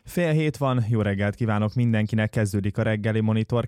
Fél hét van, jó reggelt kívánok mindenkinek, kezdődik a reggeli monitor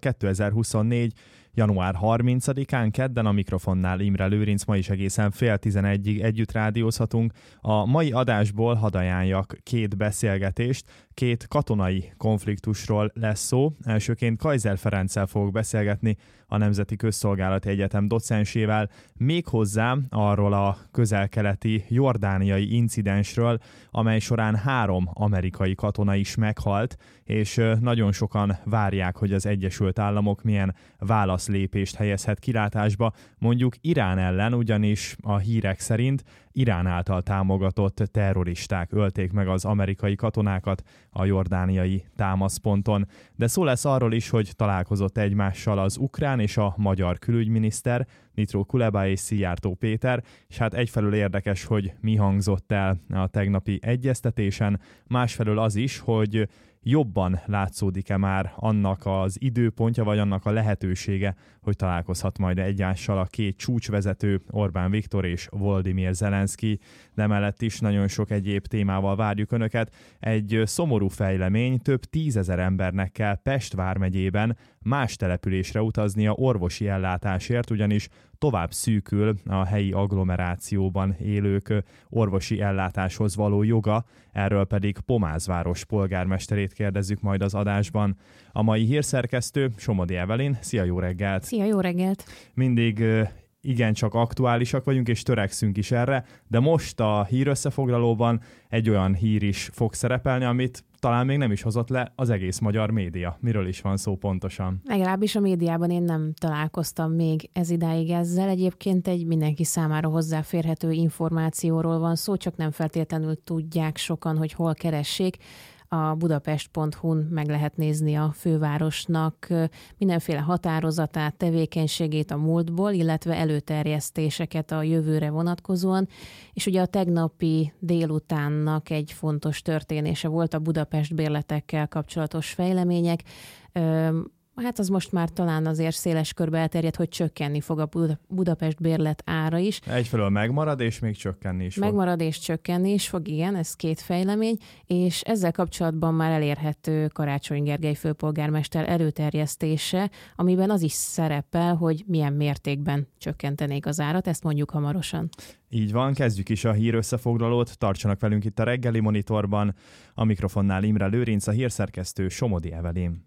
2024. január 30-án, kedden a mikrofonnál Imre Lőrinc, ma is egészen fél 11-ig együtt rádiózhatunk. A mai adásból hadd ajánljak két beszélgetést, két katonai konfliktusról lesz szó. Elsőként Kaiser Ferenccel fogok beszélgetni, a Nemzeti Közszolgálati Egyetem docensével, méghozzá arról a közel-keleti jordániai incidensről, amely során 3 amerikai katona is meghalt, és nagyon sokan várják, hogy az Egyesült Államok milyen válaszlépést helyezhet kilátásba, mondjuk Irán ellen, ugyanis a hírek szerint Irán által támogatott terroristák ölték meg az amerikai katonákat a jordániai támaszponton. De szó lesz arról is, hogy találkozott egymással az ukrán és a magyar külügyminiszter, Nyitro Kuleba és Szijjártó Péter, és hát egyfelől érdekes, hogy mi hangzott el a tegnapi egyeztetésen, másfelől az is, hogy jobban látszódik-e már annak az időpontja, vagy annak a lehetősége, hogy találkozhat majd egymással a két csúcsvezető, Orbán Viktor és Volodymyr Zelenszky, de mellett is nagyon sok egyéb témával várjuk Önöket. Egy szomorú fejlemény, több 10 000 embernek kell Pest vármegyében más településre utaznia orvosi ellátásért, ugyanis tovább szűkül a helyi agglomerációban élők orvosi ellátáshoz való joga, erről pedig Pomázváros polgármesterét kérdezzük majd az adásban. A mai hírszerkesztő Somodi Evelyn. Szia, jó reggelt! Szia, jó reggelt! Mindig igencsak aktuálisak vagyunk, és törekszünk is erre, de most a hírösszefoglalóban egy olyan hír is fog szerepelni, amit talán még nem is hozott le az egész magyar média. Miről is van szó pontosan? Legalábbis a médiában én nem találkoztam még ez idáig ezzel. Egyébként egy mindenki számára hozzáférhető információról van szó, csak nem feltétlenül tudják sokan, hogy hol keressék. A budapest.hu-n meg lehet nézni a fővárosnak mindenféle határozatát, tevékenységét a múltból, illetve előterjesztéseket a jövőre vonatkozóan. És ugye a tegnapi délutánnak egy fontos történése volt a Budapest bérletekkel kapcsolatos fejlemények. Hát az most már talán azért széles körbe elterjedt, hogy csökkenni fog a Budapest bérlet ára is. Egyfelől megmarad, és még csökkenni is fog. Megmarad és csökkenni is fog, igen, ez két fejlemény, és ezzel kapcsolatban már elérhető Karácsony Gergely főpolgármester előterjesztése, amiben az is szerepel, hogy milyen mértékben csökkentenék az árat, ezt mondjuk hamarosan. Így van, kezdjük is a hírösszefoglalót, tartsanak velünk itt a reggeli monitorban. A mikrofonnál Imre Lőrinc, a hírszerkesztő Somodi Evelyn.